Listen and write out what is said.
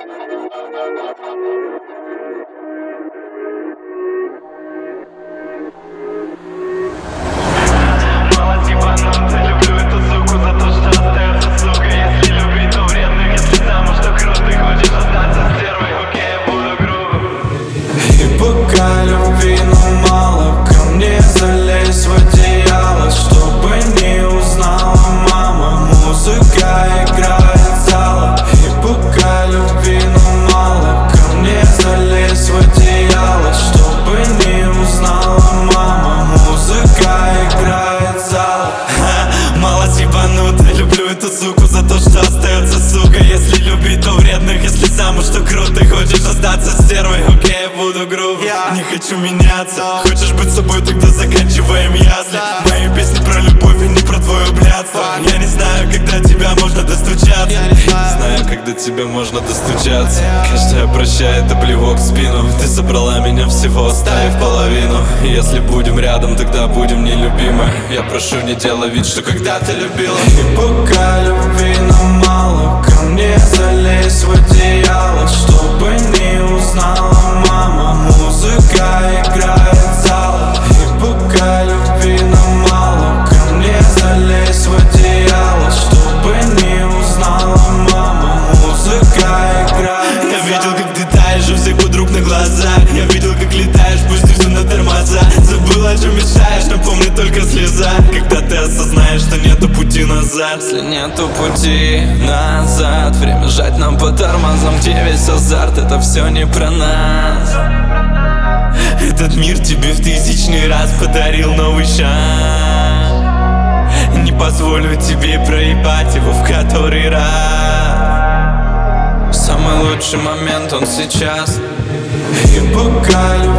Стервой, окей, я буду груб. Не хочу меняться. Хочешь быть собой, тогда заканчиваем ясли. Мои песни про любовь и не про твое блядство. Я не знаю, когда тебя можно достучаться. Не знаю, когда тебя можно достучаться. Каждая прощает, это плевок в спину. Ты собрала меня всего, оставив половину. Если будем рядом, тогда будем нелюбимы. Я прошу, не делай вид, что когда-то любила. И пока любви нам мало, ко мне залезь в одеяло, чтобы не узнала мама. Музыка играет в залах. И пока любви нам мало, ко мне залезь в одеяло, чтобы не узнала мама. Музыка играет в залах. Я видел, как ты таешь у всех подруг на глазах. Я видел, как летаешь, пусти все на тормоза. Забыл, о чем мечтаешь, но помни только слеза. Когда ты осознаешь, что нету пути назад. Если нету пути назад, время жать нам по тормозам, где весь азарт, это все не про нас. Этот мир тебе в тысячный раз подарил новый шанс. Не позволю тебе проебать его в который раз. Самый лучший момент он сейчас. И пока